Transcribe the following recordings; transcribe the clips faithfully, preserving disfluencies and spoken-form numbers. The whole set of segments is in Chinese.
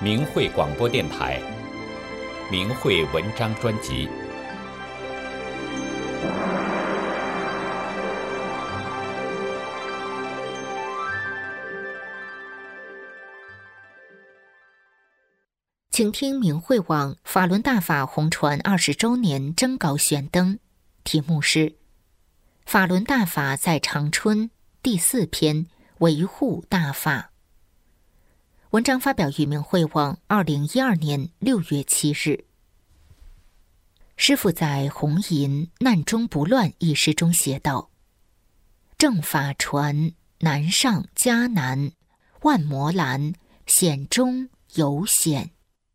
明慧广播电台明慧文章专辑。 请听明慧网法轮大法红传二十周年征稿选登，题目是法轮大法在长春第四篇，维护大法。文章发表于明慧网二零一二年六月七日。师父在《红银难中不乱》一诗中写道：正法传，难上加难，万魔拦，险中有险。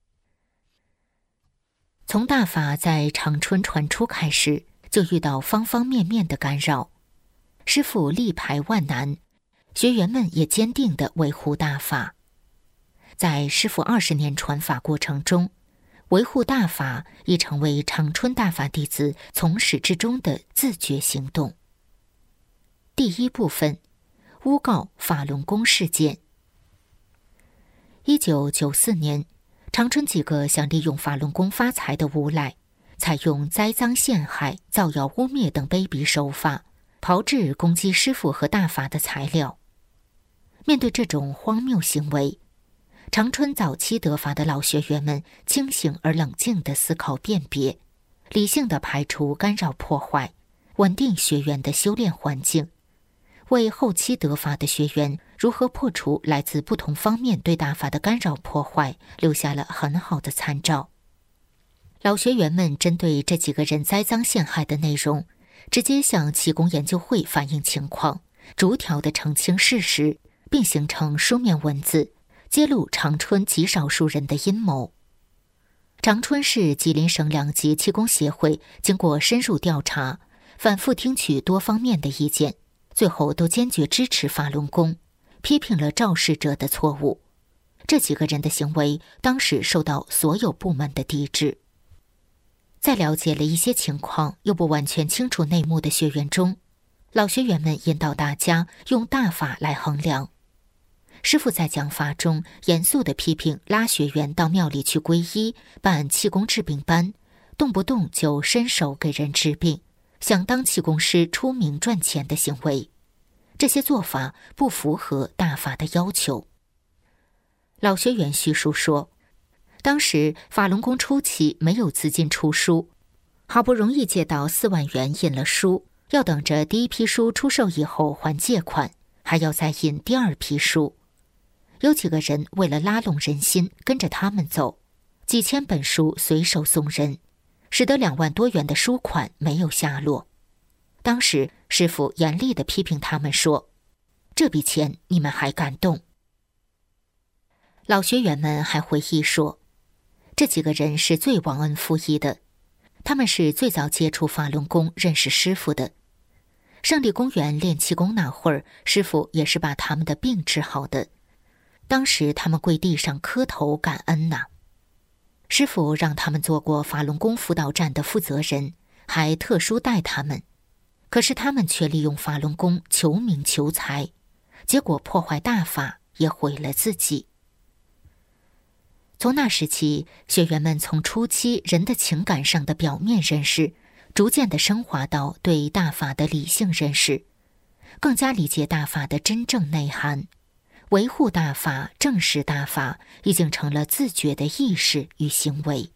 从大法在长春传出开始，就遇到方方面面的干扰。师父力排万难，学员们也坚定地维护大法。在师父二十年传法过程中，维护大法已成为长春大法弟子从始至终的自觉行动。第一部分，诬告法轮功事件。一九九四年，长春几个想利用法轮功发财的无赖，采用栽赃陷害、造谣污蔑等卑鄙手法，炮制攻击师父和大法的材料。面对这种荒谬行为，长春早期得法的老学员们清醒而冷静地思考辨别，理性地排除干扰破坏，稳定学员的修炼环境，为后期得法的学员如何破除来自不同方面对大法的干扰破坏留下了很好的参照。老学员们针对这几个人栽赃陷害的内容，直接向气功研究会反映情况，逐条地澄清事实，并形成书面文字，揭露长春极少数人的阴谋。长春市吉林省两级气功协会经过深入调查，反复听取多方面的意见，最后都坚决支持法轮功，批评了肇事者的错误。这几个人的行为当时受到所有部门的抵制。在了解了一些情况又不完全清楚内幕的学员中，老学员们引导大家用大法来衡量。师父在讲法中严肃地批评拉学员到庙里去皈依，办气功治病班，动不动就伸手给人治病，想当气功师出名赚钱的行为。这些做法不符合大法的要求。老学员叙述说，当时法轮功初期没有资金出书，好不容易借到四万元印了书，要等着第一批书出售以后还借款，还要再印第二批书。有几个人为了拉拢人心，跟着他们走，几千本书随手送人，使得两万多元的书款没有下落。当时师父严厉地批评他们说，这笔钱你们还敢动？老学员们还回忆说，这几个人是最忘恩负义的，他们是最早接触法轮功认识师父的。胜利公园练气功那会儿，师父也是把他们的病治好的，当时他们跪地上磕头感恩呐、啊。师父让他们做过法轮功辅导站的负责人，还特殊带他们，可是他们却利用法轮功求名求财，结果破坏大法，也毁了自己。从那时起，学员们从初期人的情感上的表面认识，逐渐地升华到对大法的理性认识，更加理解大法的真正内涵。维护大法、正视大法已经成了自觉的意识与行为。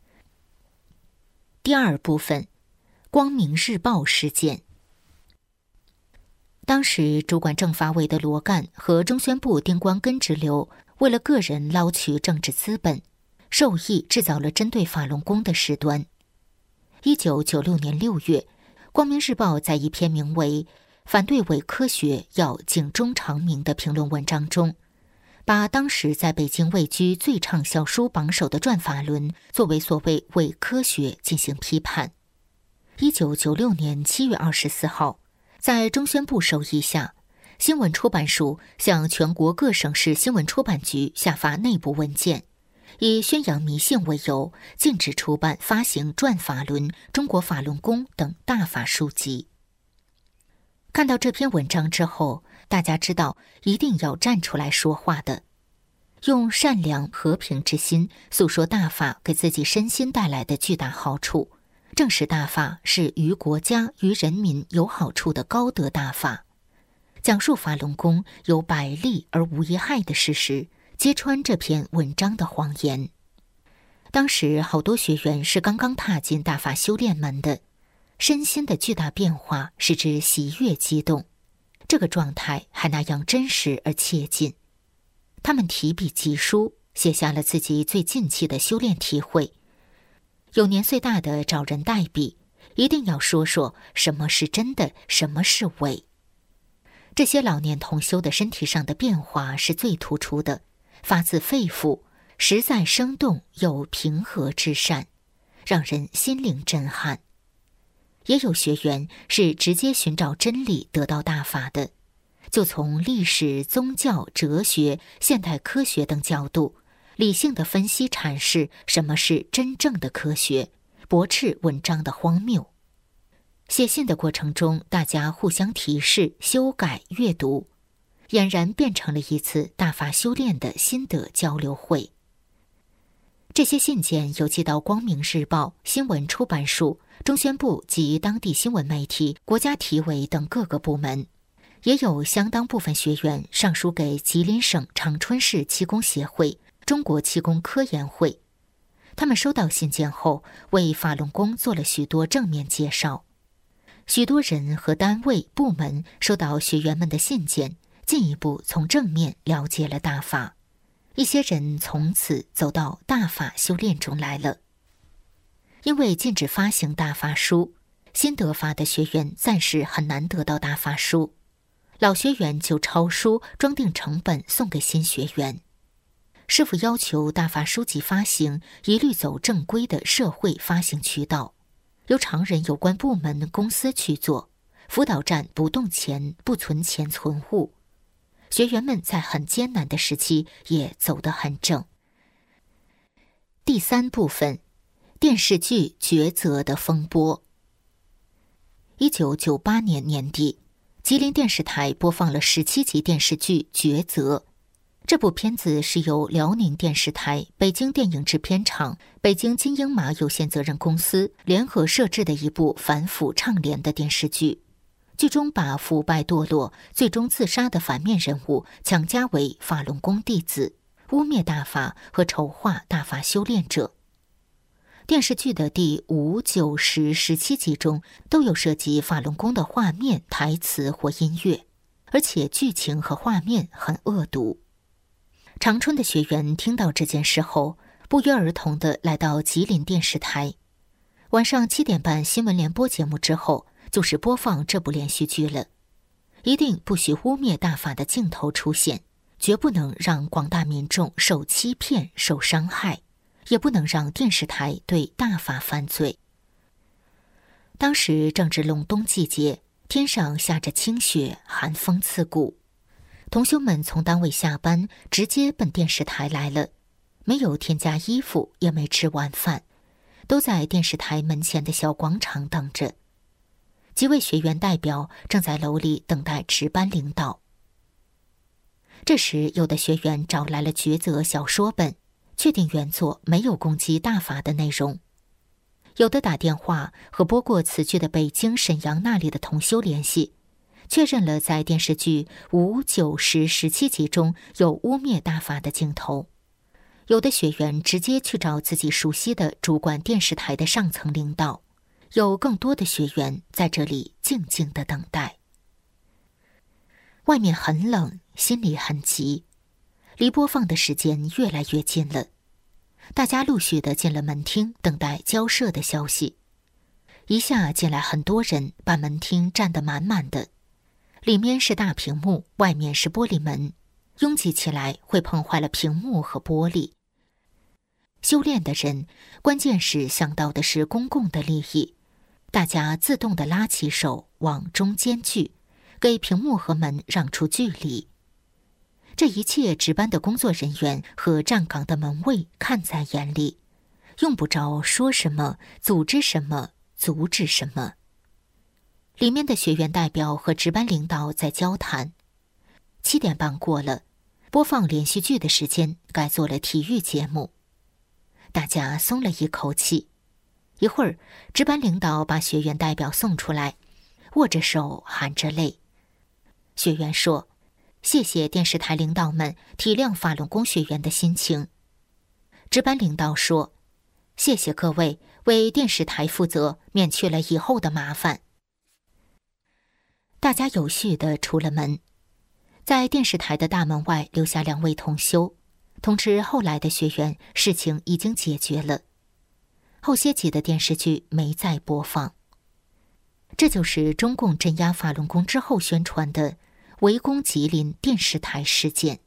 第二部分，光明日报事件。当时主管政法委的罗干和中宣部丁光根之流，为了个人捞取政治资本，授意制造了针对法轮功的事端。一九九六年六月，光明日报在一篇名为反对伪科学要警钟长鸣的评论文章中，把当时在北京位居最畅销书榜首的转法轮作为所谓伪科学进行批判。一九九六年七月二十四号，在中宣部授意下，新闻出版署向全国各省市新闻出版局下发内部文件，以宣扬迷信为由，禁止出版发行转法轮、中国法轮功等大法书籍。看到这篇文章之后，大家知道一定要站出来说话的。 用善良和平之心诉说大法给自己身心带来的巨大好处，证实大法是于国家于人民有好处的高德大法，讲述法轮功有百利而无一害的事实，揭穿这篇文章的谎言。当时好多学员是刚刚踏进大法修炼门的，身心的巨大变化使之喜悦激动，这个状态还那样真实而切近。他们提笔疾书，写下了自己最近期的修炼体会。有年岁大的找人代笔，一定要说说什么是真的，什么是伪。这些老年同修的身体上的变化是最突出的，发自肺腑，实在生动又平和至善，让人心灵震撼。也有学员是直接寻找真理得到大法的，就从历史、宗教、哲学、现代科学等角度，理性的分析阐释什么是真正的科学，驳斥文章的荒谬。写信的过程中，大家互相提示、修改、阅读，俨然变成了一次大法修炼的心得交流会。这些信件邮寄到光明日报、新闻出版署、中宣部及当地新闻媒体、国家体委等各个部门，也有相当部分学员上书给吉林省长春市气功协会、中国气功科研会。他们收到信件后，为法轮功做了许多正面介绍。许多人和单位、部门收到学员们的信件，进一步从正面了解了大法。一些人从此走到大法修炼中来了。因为禁止发行大法书，新得法的学员暂时很难得到大法书，老学员就抄书装订成本送给新学员。师父要求大法书籍发行一律走正规的社会发行渠道，由常人有关部门公司去做，辅导站不动钱不存钱存户。学员们在很艰难的时期也走得很正。第三部分，电视剧抉择的风波。一九九八年年底，吉林电视台播放了十七集电视剧《抉择》。这部片子是由辽宁电视台、北京电影制片厂、北京金鹰马有限责任公司联合摄制的一部反腐倡廉的电视剧。剧中把腐败堕落、最终自杀的反面人物强加为法轮功弟子，污蔑大法和丑化大法修炼者。电视剧的第五、九、十、十七集中都有涉及法轮功的画面、台词或音乐，而且剧情和画面很恶毒。长春的学员听到这件事后，不约而同地来到吉林电视台。晚上七点半新闻联播节目之后，就是播放这部连续剧了。一定不许污蔑大法的镜头出现，绝不能让广大民众受欺骗、受伤害，也不能让电视台对大法犯罪。当时正值隆冬季节，天上下着清雪，寒风刺骨。同修们从单位下班，直接奔电视台来了，没有添加衣服，也没吃晚饭，都在电视台门前的小广场等着。几位学员代表正在楼里等待值班领导。这时，有的学员找来了抉择小说本，确定原作没有攻击大法的内容。有的打电话和播过此剧的北京、沈阳那里的同修联系，确认了在电视剧五、九、十、十七集中有污蔑大法的镜头。有的学员直接去找自己熟悉的主管电视台的上层领导。有更多的学员在这里静静地等待。外面很冷，心里很急，离播放的时间越来越近了。大家陆续地进了门厅，等待交涉的消息。一下进来很多人，把门厅占得满满的。里面是大屏幕，外面是玻璃门，拥挤起来会碰坏了屏幕和玻璃。修炼的人，关键是想到的是公共的利益。大家自动地拉起手往中间聚，给屏幕和门让出距离。这一切值班的工作人员和站岗的门卫看在眼里，用不着说什么，组织什么，阻止什么。里面的学员代表和值班领导在交谈。七点半过了， 播放连续剧的时间改做了体育节目。大家松了一口气。一会儿，值班领导把学员代表送出来，握着手含着泪。学员说：“谢谢电视台领导们体谅法轮功学员的心情。”值班领导说：“谢谢各位为电视台负责，免去了以后的麻烦。”大家有序地出了门，在电视台的大门外留下两位同修，通知后来的学员事情已经解决了。后些集的电视剧没再播放。这就是中共镇压法轮功之后宣传的围攻吉林电视台事件。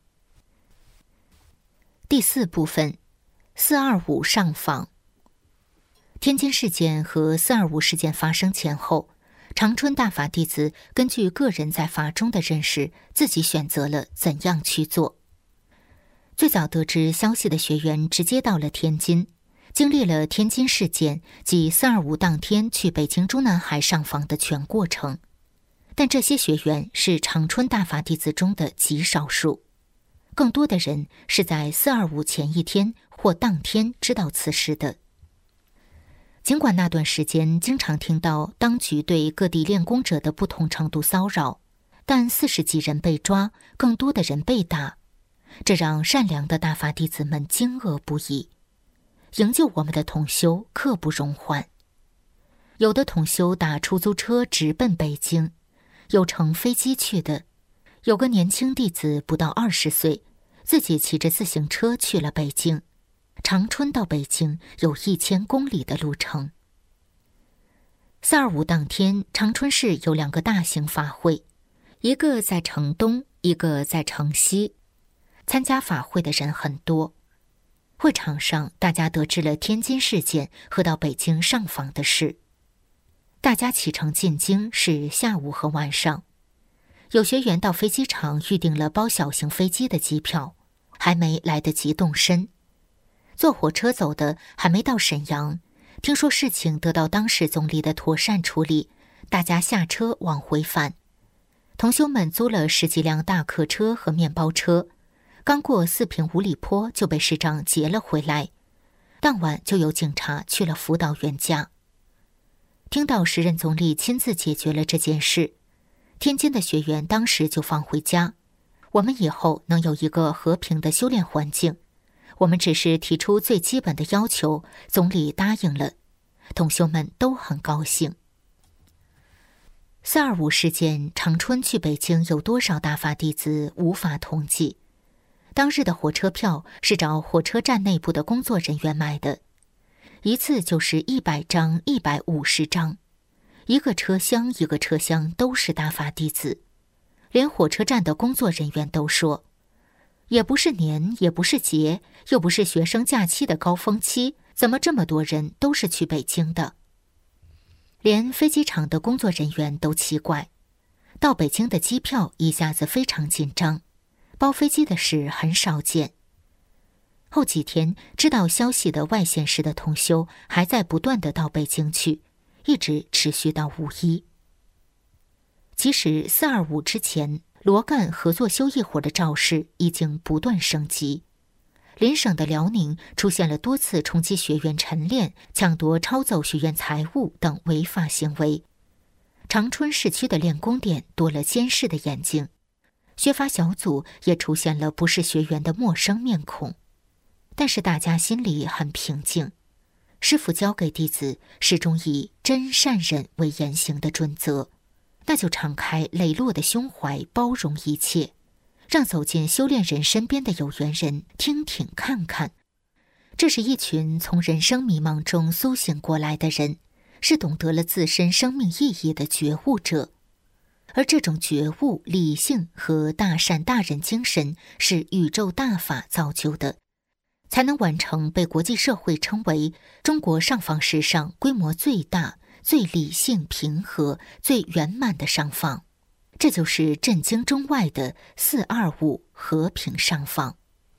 第四部分，四二五上访。天津事件和四二五事件发生前后，长春大法弟子根据个人在法中的认识，自己选择了怎样去做。最早得知消息的学员直接到了天津，经历了天津事件及四二五当天去北京中南海上访的全过程。但这些学员是长春大法弟子中的极少数，更多的人是在四二五前一天或当天知道此事的。尽管那段时间经常听到当局对各地练功者的不同程度骚扰，但四十几人被抓，更多的人被打，这让善良的大法弟子们惊愕不已。营救我们的同修刻不容缓，有的同修打出租车直奔北京，有乘飞机去的，有个年轻弟子不到二十岁，自己骑着自行车去了北京。长春到北京有一千公里的路程。四二五当天，长春市有两个大型法会，一个在城东，一个在城西。参加法会的人很多。会场上，大家得知了天津事件和到北京上访的事。大家启程进京是下午和晚上。有学员到飞机场预订了包小型飞机的机票，还没来得及动身。坐火车走的还没到沈阳，听说事情得到当时总理的妥善处理，大家下车往回返。同修们租了十几辆大客车和面包车，刚过四平五里坡就被市长截了回来，当晚就有警察去了辅导员家。听到时任总理亲自解决了这件事，天津的学员当时就放回家，我们以后能有一个和平的修炼环境。我们只是提出最基本的要求，总理答应了，同修们都很高兴。四二五事件，长春去北京有多少大法弟子无法统计。当日的火车票是找火车站内部的工作人员买的，一次就是一百张、一百五十张，一个车厢一个车厢都是大法弟子。连火车站的工作人员都说，也不是年，也不是节，又不是学生假期的高峰期，怎么这么多人都是去北京的？连飞机场的工作人员都奇怪，到北京的机票一下子非常紧张，包飞机的事很少见。后几天知道消息的外县市的同修还在不断的到北京去，一直持续到五一。其实四二五之前，罗干合作修一伙的肇事已经不断升级。邻省的辽宁出现了多次冲击学院晨练、抢夺抄走学院财物等违法行为。长春市区的练功点多了监视的眼睛，学法小组也出现了不是学员的陌生面孔。但是大家心里很平静，师父教给弟子始终以真善忍为言行的准则，那就敞开磊落的胸怀，包容一切，让走进修炼人身边的有缘人听听看看。这是一群从人生迷茫中苏醒过来的人，是懂得了自身生命意义的觉悟者。而这种觉悟、理性和大善大仁精神是宇宙大法造就的，才能完成被国际社会称为中国上访史上规模最大、最理性平和、最圆满的上访。这就是震惊中外的四二五和平上访。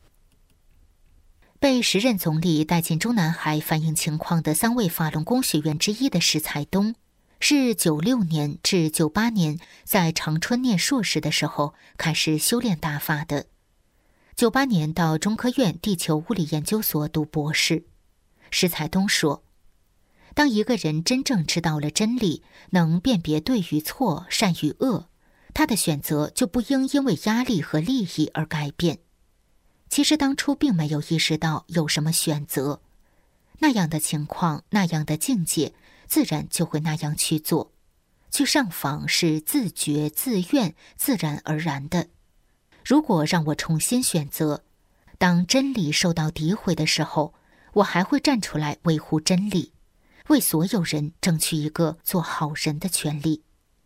被时任总理带进中南海反映情况的三位法轮功学员之一的石才东，是九六年至九八年在长春念硕士的时候开始修炼大法的。 九八年到中科院地球物理研究所读博士。施才东说，当一个人真正知道了真理，能辨别对与错、善与恶，他的选择就不应因为压力和利益而改变。其实当初并没有意识到有什么选择，那样的情况，那样的境界，自然就会那样去做。去上访是自觉、自愿、自然而然的。如果让我重新选择，当真理受到诋毁的时候，我还会站出来维护真理，为所有人争取一个做好人的权利。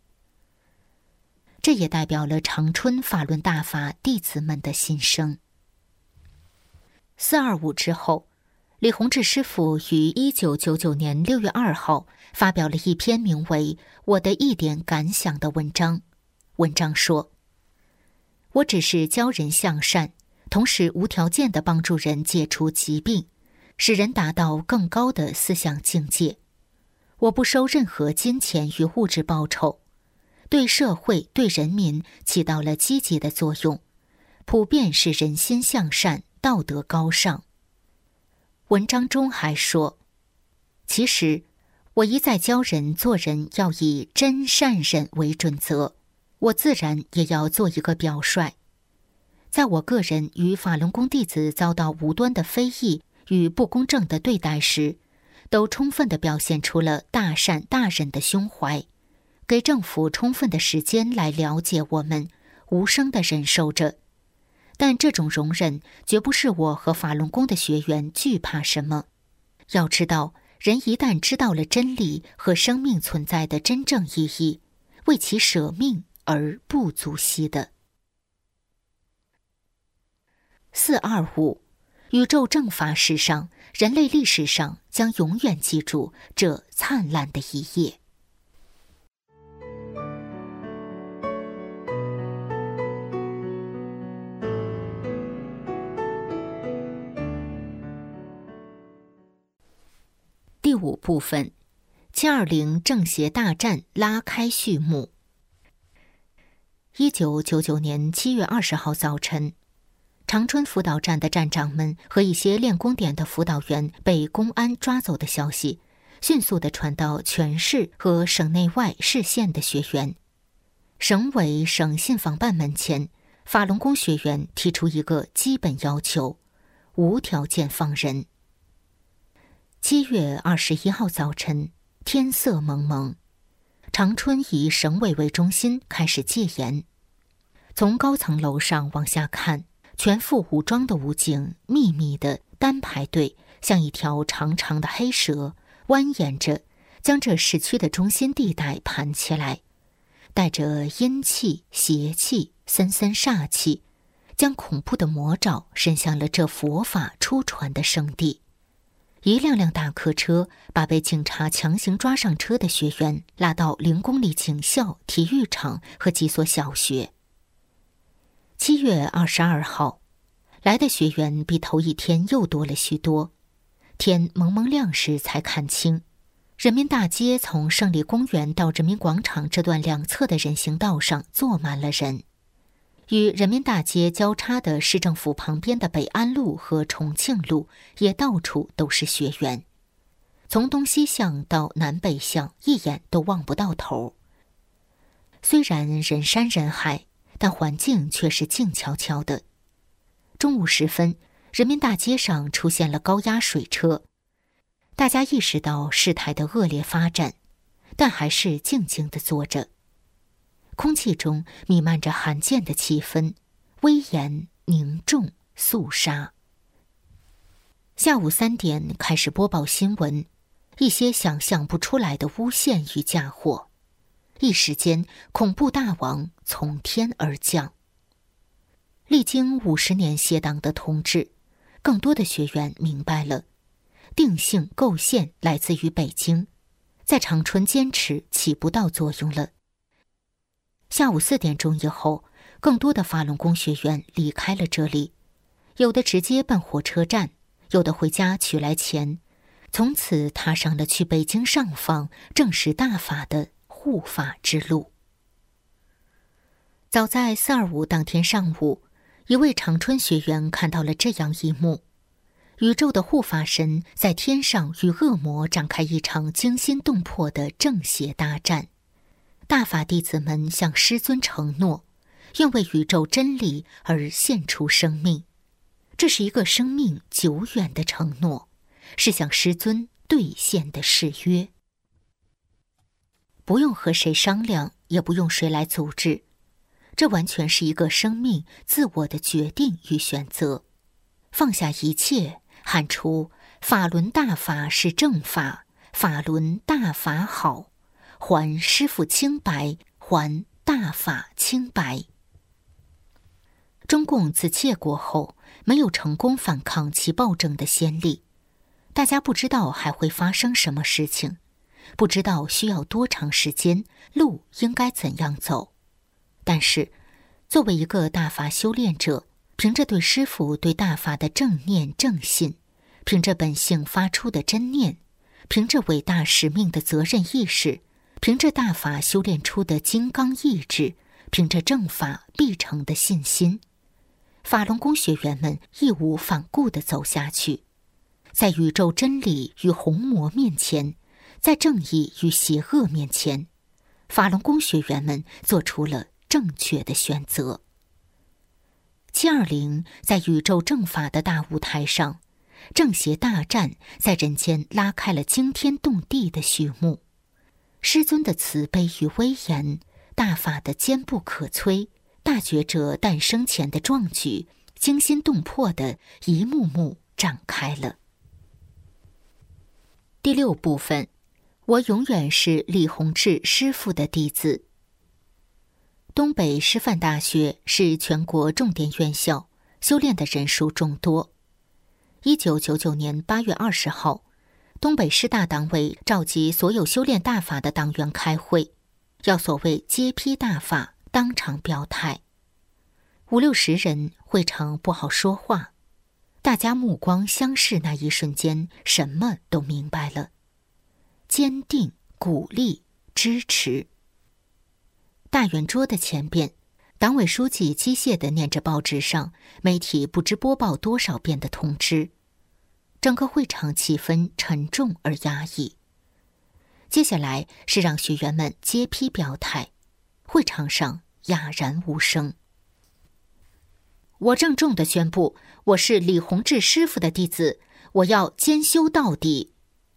这也代表了长春法轮大法弟子们的心声。四二五之后，李洪志师父于一九九九年六月二号发表了一篇名为《我的一点感想》的文章。文章说，我只是教人向善，同时无条件地帮助人解除疾病，使人达到更高的思想境界。我不收任何金钱与物质报酬，对社会、对人民起到了积极的作用，普遍使人心向善，道德高尚。文章中还说，其实我一再教人做人要以真善忍为准则，我自然也要做一个表率。在我个人与法轮功弟子遭到无端的非议与不公正的对待时，都充分地表现出了大善大忍的胸怀，给政府充分的时间来了解我们，无声地忍受着。但这种容忍绝不是我和法轮功的学员惧怕什么。要知道，人一旦知道了真理和生命存在的真正意义，为其舍命而不足惜的。四二五，宇宙正法史上，人类历史上将永远记住这灿烂的一页。第五部分，七二零正邪大战拉开序幕。一九九九年七月二十号早晨，长春辅导站的站长们和一些练功点的辅导员被公安抓走的消息，迅速地传到全市和省内外市县的学员。省委省信访办门前，法轮功学员提出一个基本要求：无条件放人。七月二十一号早晨，天色蒙蒙，长春以省委为中心开始戒严。从高层楼上往下看，全副武装的武警密密的单排队，像一条长长的黑蛇，蜿蜒着将这市区的中心地带盘起来，带着阴气、邪气、森森煞气，将恐怖的魔爪伸向了这佛法出传的圣地。一辆辆大客车把被警察强行抓上车的学员拉到零公里警校、体育场和几所小学。七月二十二号，来的学员比头一天又多了许多。天蒙蒙亮时才看清，人民大街从胜利公园到人民广场这段两侧的人行道上坐满了人。与人民大街交叉的市政府旁边的北安路和重庆路也到处都是学员，从东西向到南北向一眼都望不到头。虽然人山人海，但环境却是静悄悄的。中午时分，人民大街上出现了高压水车，大家意识到事态的恶劣发展，但还是静静地坐着。空气中弥漫着罕见的气氛，威严、凝重、肃杀。下午三点开始播报新闻，一些想象不出来的诬陷与嫁祸，一时间恐怖大王从天而降。历经五十年邪党的统治，更多的学员明白了，定性构陷来自于北京，在长春坚持起不到作用了。下午四点钟以后，更多的法轮功学员离开了这里，有的直接奔火车站，有的回家取来钱，从此踏上了去北京上访证实大法的护法之路。早在四二五当天上午， 一位长春学员看到了这样一幕：宇宙的护法神在天上与恶魔展开一场惊心动魄的正邪大战。大法弟子们向师尊承诺，愿为宇宙真理而献出生命。这是一个生命久远的承诺，是向师尊兑现的誓约。不用和谁商量，也不用谁来组织，这完全是一个生命自我的决定与选择。放下一切，喊出法轮大法是正法，法轮大法好，还师父清白，还大法清白。中共自窃国后，没有成功反抗其暴政的先例，大家不知道还会发生什么事情，不知道需要多长时间，路应该怎样走。但是作为一个大法修炼者，凭着对师父对大法的正念正信，凭着本性发出的真念，凭着伟大使命的责任意识，凭着大法修炼出的金刚意志，凭着正法必成的信心，法轮功学员们义无反顾地走下去，在宇宙真理与红魔面前，在正义与邪恶面前，法轮功学员们做出了正确的选择。七二零在宇宙正法的大舞台上，正邪大战在人间拉开了惊天动地的序幕。师尊的慈悲与威严，大法的坚不可摧，大觉者诞生前的壮举，惊心动魄的一幕幕展开了。第六部分，我永远是李洪志师父的弟子。东北师范大学是全国重点院校，修炼的人数众多。一九九九年八月二十号，东北师大党委召集所有修炼大法的党员开会，要所谓揭批大法，当场表态。五六十人，会场不好说话，大家目光相视那一瞬间，什么都明白了：坚定、鼓励、支持。大圆桌的前边，党委书记机械地念着报纸上媒体不知播报多少遍的通知，整个会场气氛沉重而压抑。接下来是让学员们揭批表态，会场上哑然无声。我郑重地宣布，我是李洪志师傅的弟子，我要兼修到底。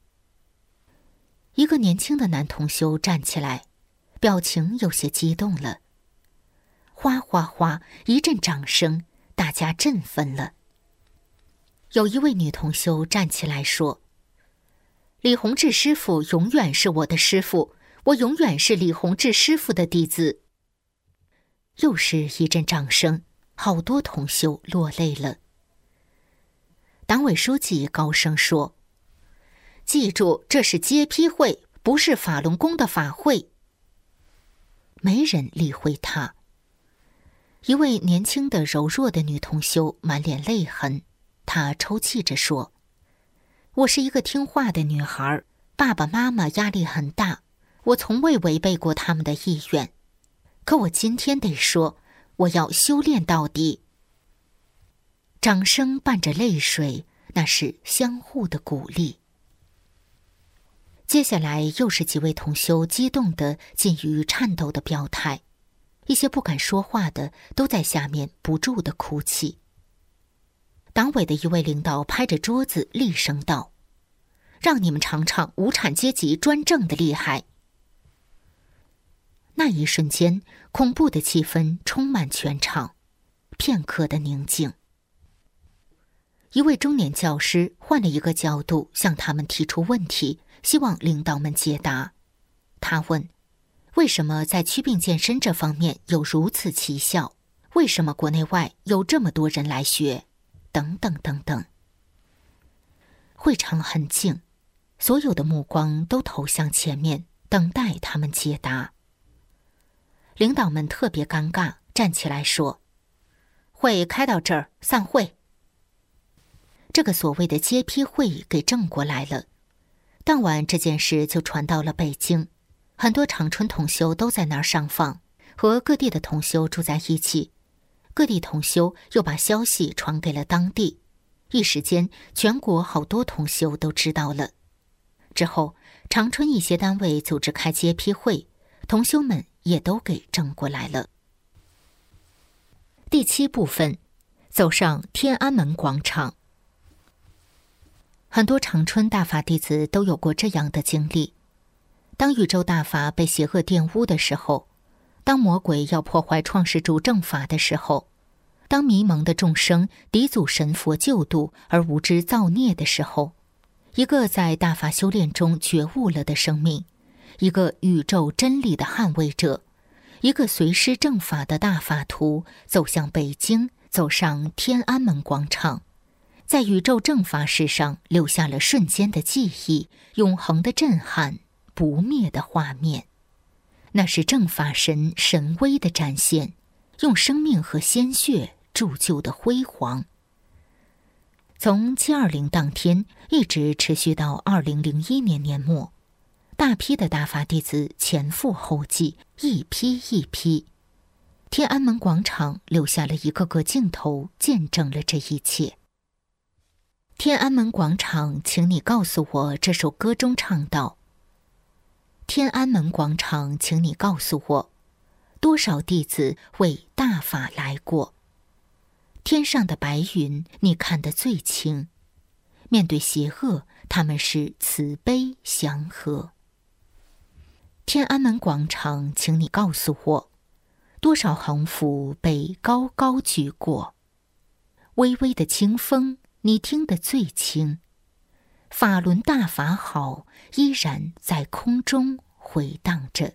一个年轻的男同修站起来，表情有些激动了。哗哗哗，一阵掌声，大家振奋了。有一位女同修站起来说：李洪志师傅永远是我的师傅，我永远是李洪志师傅的弟子。又是一阵掌声，好多同修落泪了。党委书记高声说：记住，这是揭批会，不是法轮功的法会。没人理会他。一位年轻的柔弱的女同修满脸泪痕，她抽泣着说：我是一个听话的女孩，爸爸妈妈压力很大，我从未违背过他们的意愿，可我今天得说，我要修炼到底。掌声伴着泪水，那是相互的鼓励。接下来又是几位同修激动的近于颤抖的表态，一些不敢说话的都在下面不住的哭泣。党委的一位领导拍着桌子厉声道：让你们尝尝无产阶级专政的厉害。那一瞬间，恐怖的气氛充满全场，片刻的宁静。一位中年教师换了一个角度向他们提出问题，希望领导们解答。他问：为什么在祛病健身这方面有如此奇效？为什么国内外有这么多人来学？等等等等。会场很静，所有的目光都投向前面，等待他们解答。领导们特别尴尬，站起来说：会开到这儿，散会。这个所谓的揭批会给正过来了。当晚这件事就传到了北京，很多长春同修都在那儿上访，和各地的同修住在一起。 各地同修又把消息传给了当地，一时间全国好多同修都知道了。之后长春一些单位组织开揭批会，同修们也都给挣过来了。第七部分，走上天安门广场。很多长春大法弟子都有过这样的经历。当宇宙大法被邪恶玷污的时候，当魔鬼要破坏创世主正法的时候，当迷蒙的众生敌阻神佛救度而无知造孽的时候，一个在大法修炼中觉悟了的生命，一个宇宙真理的捍卫者，一个随师正法的大法徒，走向北京，走上天安门广场，在宇宙正法史上留下了瞬间的记忆，永恒的震撼，不灭的画面。那是正法神神威的展现，用生命和鲜血铸就的辉煌。从七二零当天一直持续到二零零一年年末，大批的大法弟子前赴后继，一批一批。天安门广场留下了一个个镜头，见证了这一切。天安门广场，请你告诉我，这首歌中唱道：天安门广场，请你告诉我，多少弟子为大法来过。天上的白云，你看得最清。面对邪恶，他们是慈悲祥和。天安门广场，请你告诉我，多少横幅被高高举过。微微的清风，你听得最清。法轮大法好，依然在空中回荡着。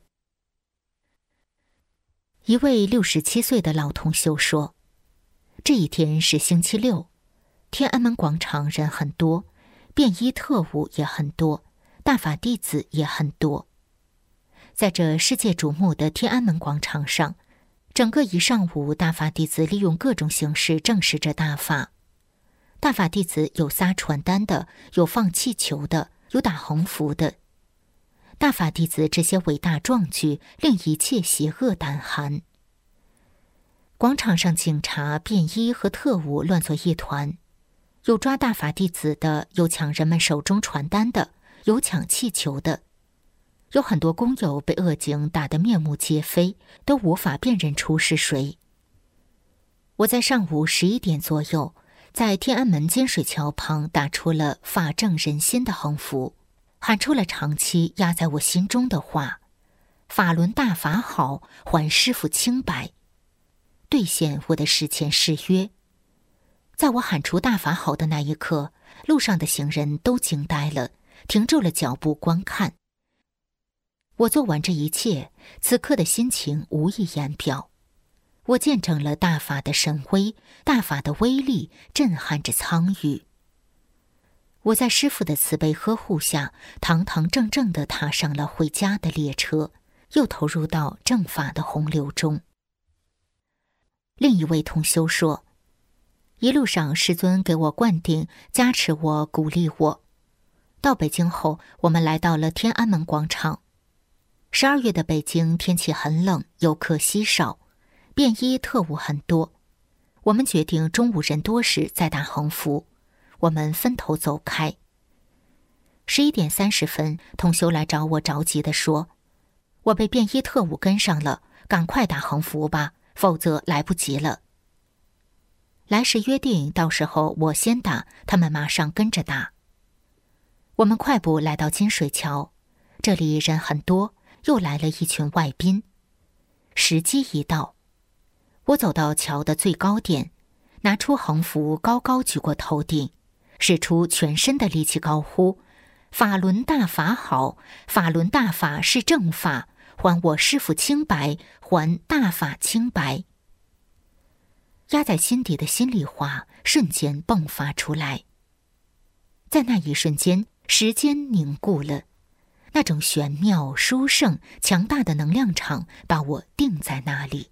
一位六十七岁的老同修说，这一天是星期六，天安门广场人很多，便衣特务也很多，大法弟子也很多。在这世界瞩目的天安门广场上，整个一上午，大法弟子利用各种形式证实着大法。大法弟子有撒传单的，有放气球的，有打横幅的。大法弟子这些伟大壮举，令一切邪恶胆寒。广场上警察、便衣和特务乱作一团，有抓大法弟子的，有抢人们手中传单的，有抢气球的。有很多工友被恶警打得面目皆非，都无法辨认出是谁。我在上午十一点左右，在天安门金水桥旁打出了法正人心的横幅，喊出了长期压在我心中的话：法轮大法好，还师父清白。兑现我的誓前誓约。在我喊出大法好的那一刻，路上的行人都惊呆了，停住了脚步观看。我做完这一切，此刻的心情无以言表。我见证了大法的神威，大法的威力震撼着苍宇。我在师父的慈悲呵护下，堂堂正正地踏上了回家的列车，又投入到正法的洪流中。另一位同修说，一路上师尊给我灌顶，加持我，鼓励我。到北京后，我们来到了天安门广场。十二月的北京天气很冷，游客稀少，便衣特务很多。我们决定中午人多时再打横幅，我们分头走开。十一点三十分，同修来找我，着急地说：我被便衣特务跟上了，赶快打横幅吧，否则来不及了。来时约定，到时候我先打，他们马上跟着打。我们快步来到金水桥，这里人很多，又来了一群外宾。时机一到，我走到桥的最高点，拿出横幅高高举过头顶，使出全身的力气高呼：法轮大法好，法轮大法是正法，还我师父清白，还大法清白。压在心底的心里话瞬间迸发出来。在那一瞬间，时间凝固了，那种玄妙、殊胜、强大的能量场把我定在那里。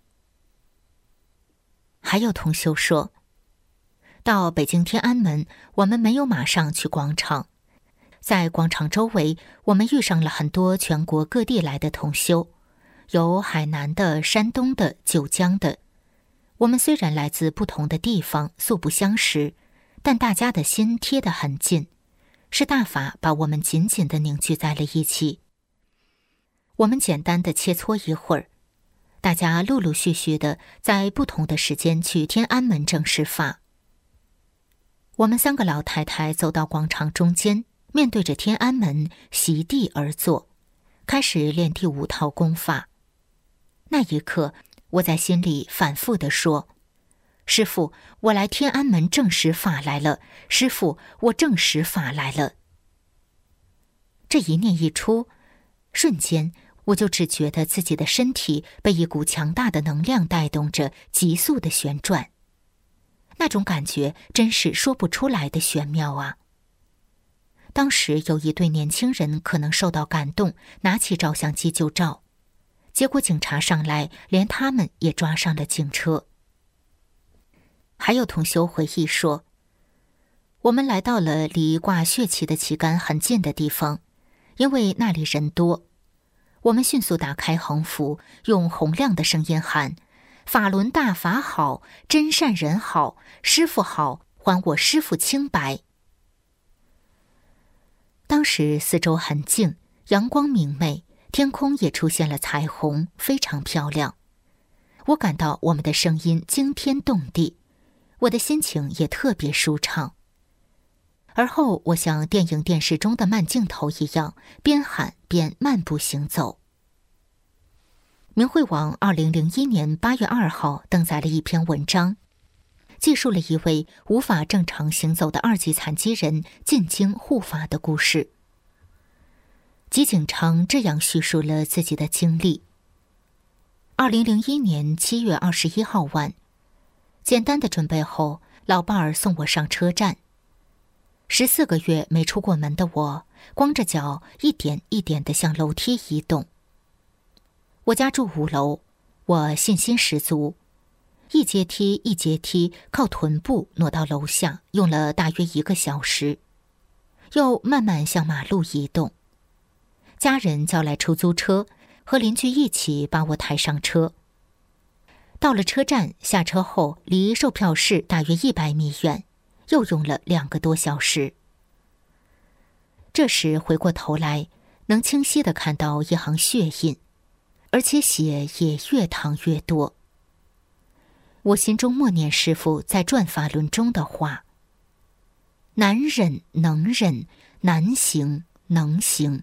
还有同修说，到北京天安门，我们没有马上去广场。在广场周围，我们遇上了很多全国各地来的同修，有海南的、山东的、九江的。 我们虽然来自不同的地方，素不相识，但大家的心贴得很近，是大法把我们紧紧地凝聚在了一起。我们简单地切磋一会儿，大家陆陆续续地在不同的时间去天安门正式法。我们三个老太太走到广场中间，面对着天安门，席地而坐，开始练第五套功法。那一刻，我在心里反复地说：师父，我来天安门正实法来了，师父，我正实法来了。这一念一出，瞬间我就只觉得自己的身体被一股强大的能量带动着急速的旋转，那种感觉真是说不出来的玄妙啊。当时有一对年轻人可能受到感动，拿起照相机就照，结果警察上来，连他们也抓上了警车。还有同修回忆说，我们来到了离挂血旗的旗杆很近的地方，因为那里人多，我们迅速打开横幅，用洪亮的声音喊：法轮大法好，真善人好，师父好，还我师父清白。当时四周很静，阳光明媚，天空也出现了彩虹，非常漂亮。我感到我们的声音惊天动地，我的心情也特别舒畅。而后我像电影电视中的慢镜头一样，边喊边漫步行走。明慧网二零零一年八月二号登载了一篇文章，记述了一位无法正常行走的二级残疾人进京护法的故事。吉景昌这样叙述了自己的经历：二零零一年七月二十一号晚，简单的准备后，老伴儿送我上车站。十四个月没出过门的我，光着脚一点一点地向楼梯移动。我家住五楼，我信心十足，一阶梯一阶梯靠臀部挪到楼下，用了大约一个小时，又慢慢向马路移动。家人叫来出租车，和邻居一起把我抬上车。到了车站，下车后离售票室大约一百米远，又用了两个多小时。这时回过头来，能清晰地看到一行血印，而且血也越淌越多。我心中默念师父在转法轮中的话：难忍能忍，难行能行。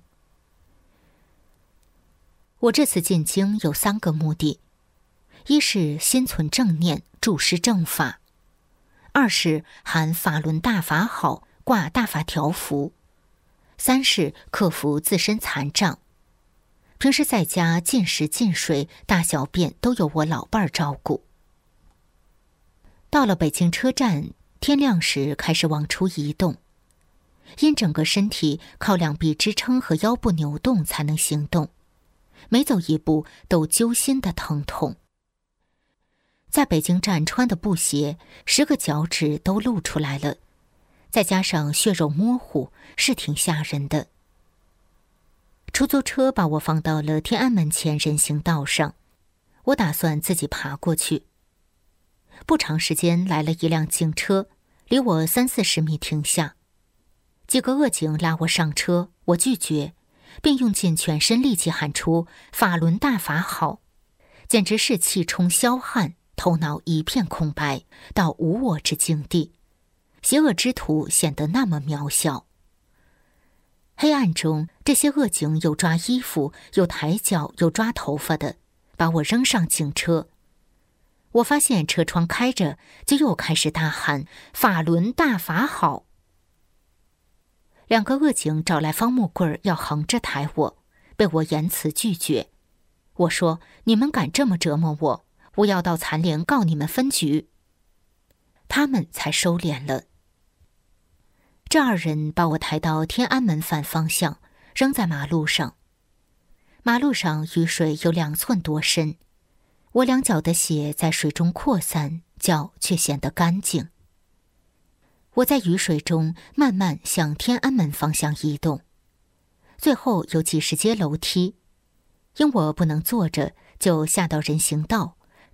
我这次进京有三个目的：一是心存正念，注释正法；二是喊法轮大法好，挂大法条幅；三是克服自身残障。平时在家进食进水，大小便都由我老伴儿照顾。到了北京车站，天亮时开始往出移动，因整个身体靠两臂支撑和腰部扭动才能行动，每走一步都揪心的疼痛。在北京站穿的布鞋，十个脚趾都露出来了，再加上血肉模糊，是挺吓人的。出租车把我放到了天安门前人行道上，我打算自己爬过去。不长时间来了一辆警车，离我三四十米停下，几个恶警拉我上车，我拒绝，并用尽全身力气喊出法轮大法好，简直是气冲霄汉，头脑一片空白，到无我之境地，邪恶之徒显得那么渺小。黑暗中，这些恶警有抓衣服，有抬脚，有抓头发的，把我扔上警车。我发现车窗开着，就又开始大喊法轮大法好。两个恶警找来方木棍要横着抬我，被我严词拒绝。我说：你们敢这么折磨我，我要到残联告你们分局。他们才收敛了。这二人把我抬到天安门反方向，扔在马路上。马路上雨水有两寸多深，我两脚的血在水中扩散，脚却显得干净。我在雨水中慢慢向天安门方向移动，最后有几十阶楼梯，因我不能坐着，就下到人行道，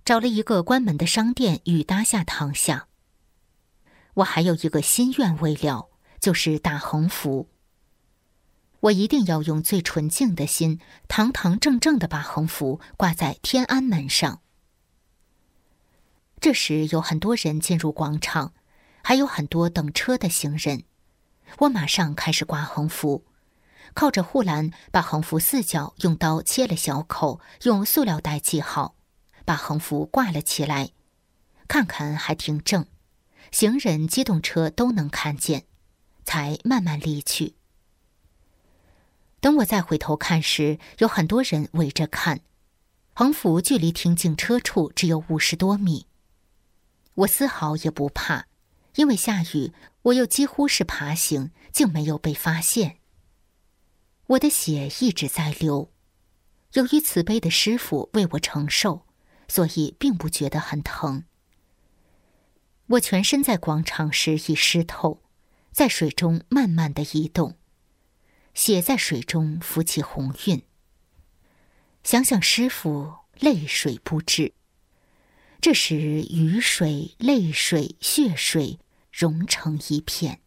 找了一个关门的商店与搭下躺下。我还有一个心愿未了，就是大横幅。我一定要用最纯净的心，堂堂正正地把横幅挂在天安门上。这时有很多人进入广场，还有很多等车的行人。我马上开始挂横幅，靠着护栏把横幅四角用刀切了小口，用塑料袋系好，把横幅挂了起来。看看还挺正，行人、机动车都能看见，才慢慢离去。等我再回头看时，有很多人围着看。横幅距离停警车处只有五十多米。我丝毫也不怕，因为下雨，我又几乎是爬行，竟没有被发现。我的血一直在流，由于慈悲的师父为我承受，所以并不觉得很疼。我全身在广场时已湿透，在水中慢慢地移动，血在水中浮起红晕。想想师父，泪水不止。这时雨水、泪水、血水融成一片。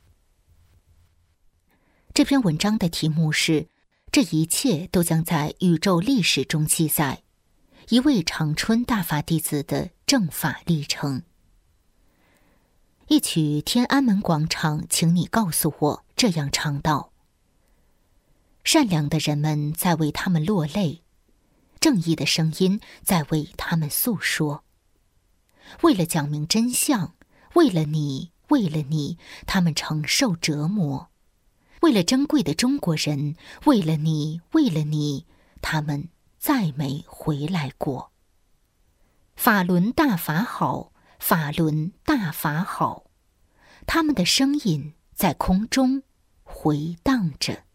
这篇文章的题目是：这一切都将在宇宙历史中记载，一位长春大法弟子的正法历程。一曲天安门广场，请你告诉我，这样唱道：善良的人们在为他们落泪，正义的声音在为他们诉说。为了讲明真相，为了你，为了你，他们承受折磨。为了珍贵的中国人，为了你，为了你，他们再没回来过。法轮大法好，法轮大法好，他们的声音在空中回荡着。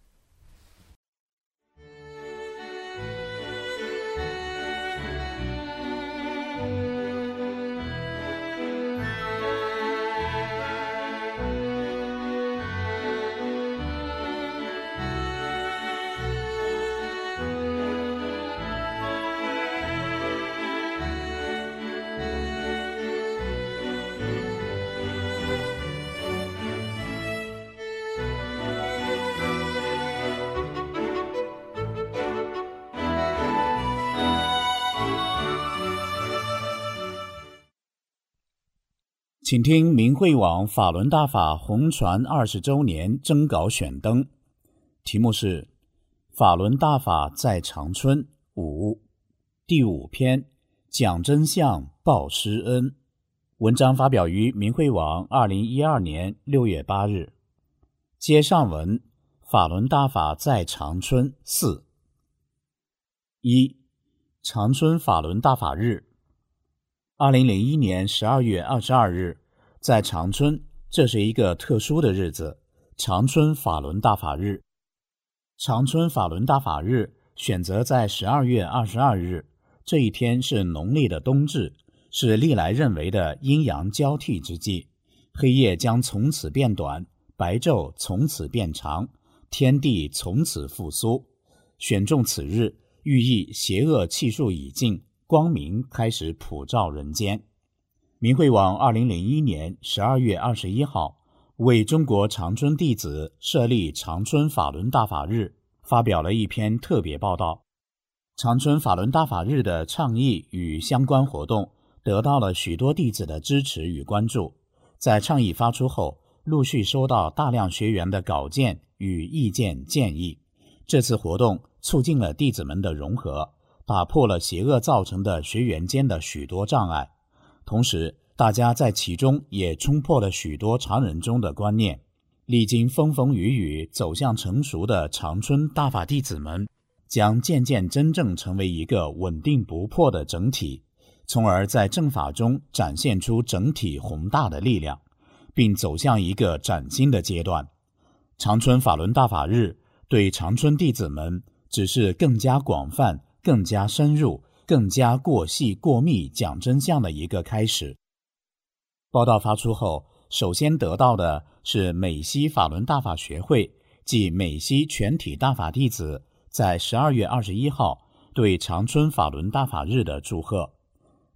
请听明慧网法轮大法红传二十周年征稿选登，题目是法轮大法在长春五，第五篇，讲真相报施恩。文章发表于明慧网二零一二年六月八日。接上文，法轮大法在长春四。一、长春法轮大法日。二零零一年十二月二十二日，在长春，这是一个特殊的日子，长春法轮大法日。长春法轮大法日选择在十二月二十二日，这一天是农历的冬至，是历来认为的阴阳交替之际，黑夜将从此变短，白昼从此变长，天地从此复苏。选中此日，寓意邪恶气数已尽，光明开始普照人间。明慧网二零零一年十二月二十一号为中国长春弟子设立长春法轮大法日发表了一篇特别报道。长春法轮大法日的倡议与相关活动得到了许多弟子的支持与关注。在倡议发出后，陆续收到大量学员的稿件与意见建议。这次活动促进了弟子们的融合，打破了邪恶造成的学员间的许多障碍，同时大家在其中也冲破了许多常人中的观念。历经风风雨雨走向成熟的长春大法弟子们将渐渐真正成为一个稳定不破的整体，从而在正法中展现出整体宏大的力量，并走向一个崭新的阶段。长春法轮大法日对长春弟子们只是更加广泛、更加深入、更加过细过密讲真相的一个开始。报道发出后，首先得到的是美西法轮大法学会即美西全体大法弟子在十二月二十一号对长春法轮大法日的祝贺。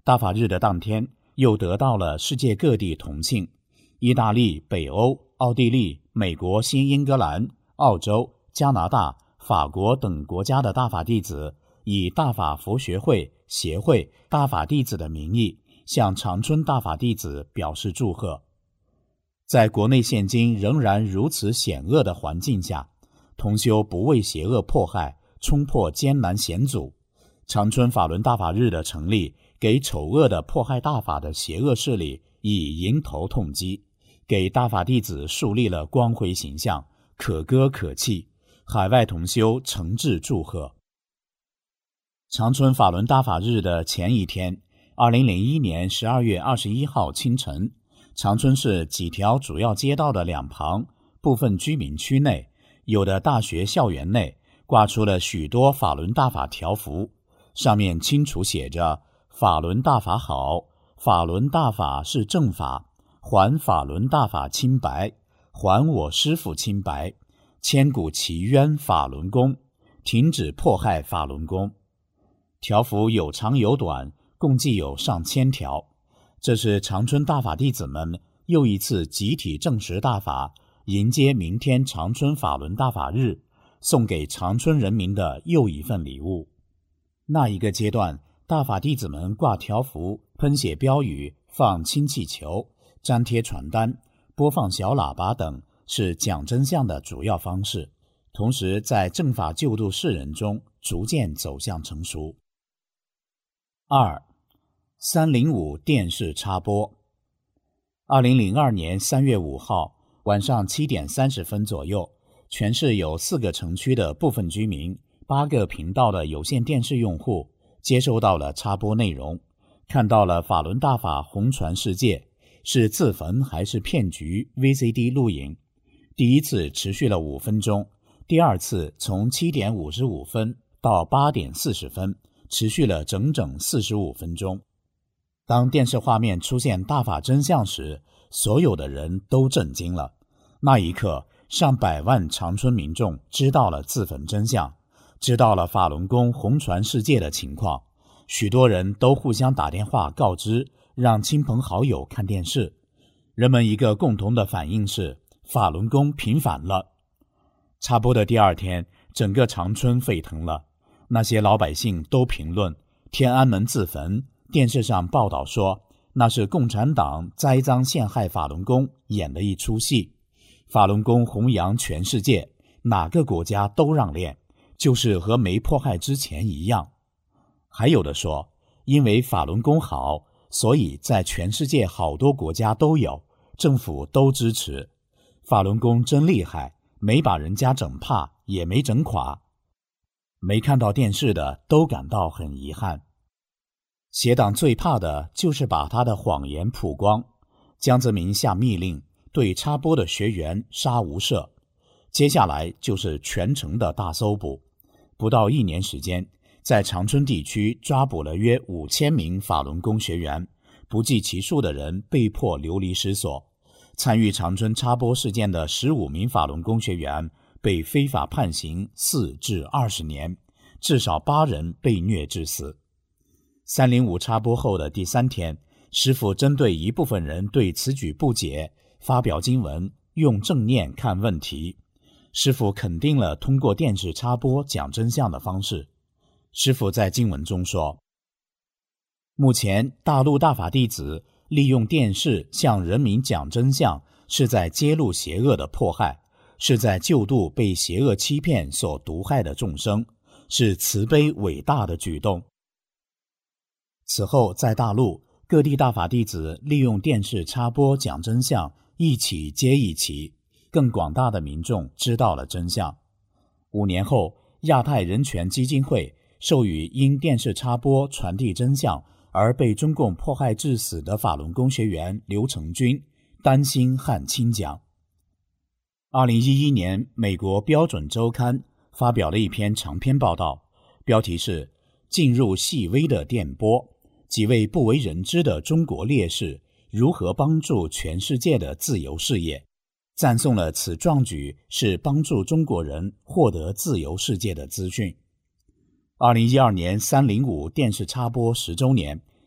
大法日的当天，又得到了世界各地同庆。意大利、北欧、奥地利、美国、新英格兰、澳洲、加拿大、法国等国家的大法弟子以大法佛学会协会大法弟子的名义向长春大法弟子表示祝贺。在国内现今仍然如此险恶的环境下，同修不畏邪恶迫害，冲破艰难险阻。长春法轮大法日的成立，给丑恶的迫害大法的邪恶势力以迎头痛击，给大法弟子树立了光辉形象，可歌可泣。海外同修诚挚祝贺。长春法轮大法日的前一天，二零零一年十二月二十一号清晨，长春市几条主要街道的两旁，部分居民区内，有的大学校园内挂出了许多法轮大法条幅，上面清楚写着法轮大法好，法轮大法是正法，还法轮大法清白，还我师父清白，千古奇冤法轮功，停止迫害法轮功。条幅有长有短，共计有上千条。这是长春大法弟子们又一次集体证实大法，迎接明天长春法轮大法日，送给长春人民的又一份礼物。那一个阶段，大法弟子们挂条幅、喷写标语、放氢气球、粘贴传单、播放小喇叭等是讲真相的主要方式，同时在正法救度世人中逐渐走向成熟。二、三零五电视插播。二零零二年三月五号晚上七点三十分左右，全市有四个城区的部分居民、八个频道的有线电视用户接收到了插播内容，看到了法轮大法红传世界，是自焚还是骗局 V C D 录影。第一次持续了五分钟，第二次从七点五十五分到八点四十分，持续了整整四十五分钟。当电视画面出现大法真相时，所有的人都震惊了。那一刻，上百万长春民众知道了自焚真相，知道了法轮功红传世界的情况。许多人都互相打电话告知，让亲朋好友看电视。人们一个共同的反应是，法轮功平反了。插播的第二天，整个长春沸腾了。那些老百姓都评论，天安门自焚，电视上报道说那是共产党栽赃陷害法轮功演的一出戏。法轮功弘扬全世界，哪个国家都让练，就是和没迫害之前一样。还有的说，因为法轮功好，所以在全世界好多国家都有，政府都支持。法轮功真厉害，没把人家整怕，也没整垮。没看到电视的都感到很遗憾。邪党最怕的就是把他的谎言曝光。江泽民下密令，对插播的学员杀无赦。接下来就是全城的大搜捕。不到一年时间，在长春地区抓捕了约五千名法轮功学员，不计其数的人被迫流离失所。参与长春插播事件的十五名法轮功学员被非法判刑四至二十年，至少八人被虐致死。三零五插播后的第三天，师父针对一部分人对此举不解，发表经文，用正念看问题。师父肯定了通过电视插播讲真相的方式。师父在经文中说，目前大陆大法弟子利用电视向人民讲真相，是在揭露邪恶的迫害，是在救度被邪恶欺骗所毒害的众生，是慈悲伟大的举动。此后在大陆各地大法弟子利用电视插播讲真相，一起接一起，更广大的民众知道了真相。五年后，亚太人权基金会授予因电视插播传递真相而被中共迫害致死的法轮功学员刘成军丹心汉卿奖。二零一一年，美国标准周刊发表了一篇长篇报道，标题是进入细微的电波，几位不为人知的中国烈士如何帮助全世界的自由事业，赞颂了此壮举是帮助中国人获得自由世界的资讯。二零一二年三零五电视插播十周年，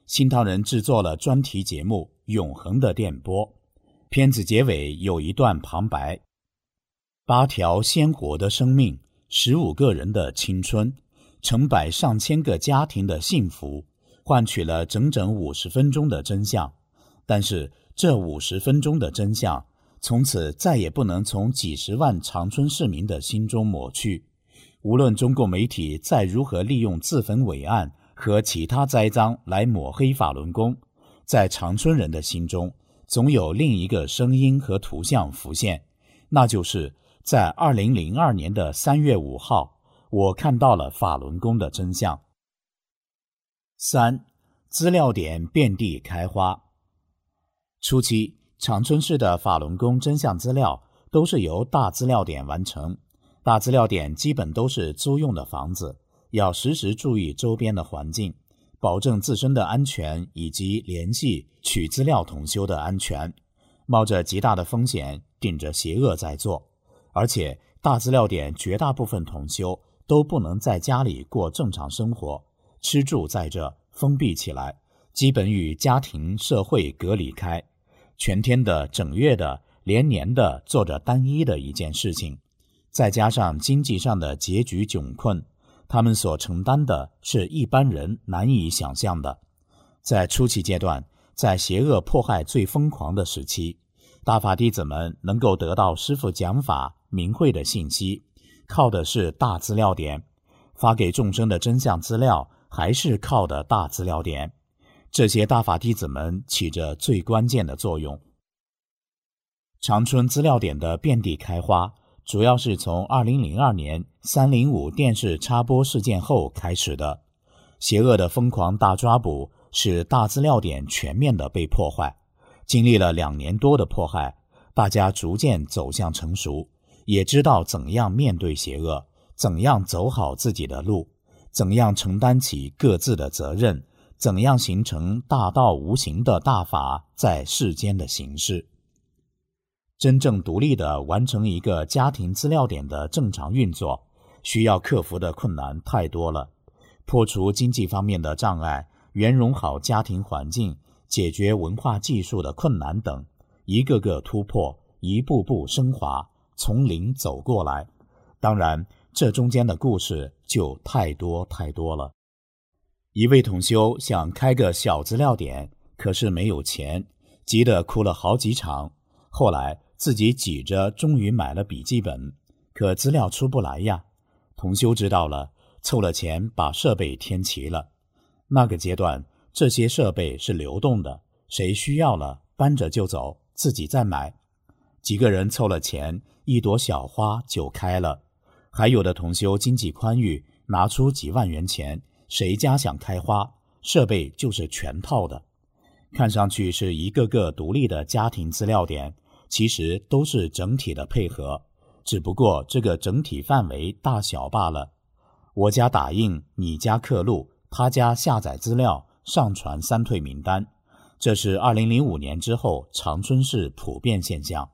新唐人制作了专题节目《永恒的电波》，片子结尾有一段旁白：八条鲜活的生命，十五个人的青春，成百上千个家庭的幸福，换取了整整五十分钟的真相。但是这五十分钟的真相，从此再也不能从几十万长春市民的心中抹去。无论中国媒体再如何利用自焚伟案和其他栽赃来抹黑法轮功，在长春人的心中，总有另一个声音和图像浮现，那就是在二零零二年的三月五号，我看到了法轮功的真相。三、资料点遍地开花。初期，长春市的法轮功真相资料都是由大资料点完成，大资料点基本都是租用的房子，要时时注意周边的环境，保证自身的安全以及联系取资料同修的安全，冒着极大的风险，顶着邪恶在做。而且大资料点绝大部分同修都不能在家里过正常生活，吃住在这封闭起来，基本与家庭社会隔离开，全天的整月的连年的做着单一的一件事情，再加上经济上的拮据窘困，他们所承担的是一般人难以想象的。在初期阶段，在邪恶迫害最疯狂的时期，大法弟子们能够得到师父讲法明慧的信息，靠的是大资料点，发给众生的真相资料还是靠的大资料点。这些大法弟子们起着最关键的作用。长春资料点的遍地开花，主要是从二零零二年三零五电视插播事件后开始的。邪恶的疯狂大抓捕使大资料点全面的被破坏，经历了两年多的迫害，大家逐渐走向成熟，也知道怎样面对邪恶，怎样走好自己的路，怎样承担起各自的责任，怎样形成大道无形的大法在世间的形式。真正独立地完成一个家庭资料点的正常运作，需要克服的困难太多了。破除经济方面的障碍，圆融好家庭环境，解决文化技术的困难等，一个个突破，一步步升华，从零走过来。当然，这中间的故事就太多太多了。一位同修想开个小资料点，可是没有钱，急得哭了好几场。后来自己挤着终于买了笔记本，可资料出不来呀。同修知道了，凑了钱把设备添齐了。那个阶段，这些设备是流动的，谁需要了搬着就走，自己再买。几个人凑了钱，一朵小花就开了。还有的同修经济宽裕，拿出几万元钱，谁家想开花，设备就是全套的。看上去是一个个独立的家庭资料点，其实都是整体的配合，只不过这个整体范围大小罢了。我家打印，你家刻录，他家下载资料，上传三退名单，这是二零零五年之后长春市普遍现象。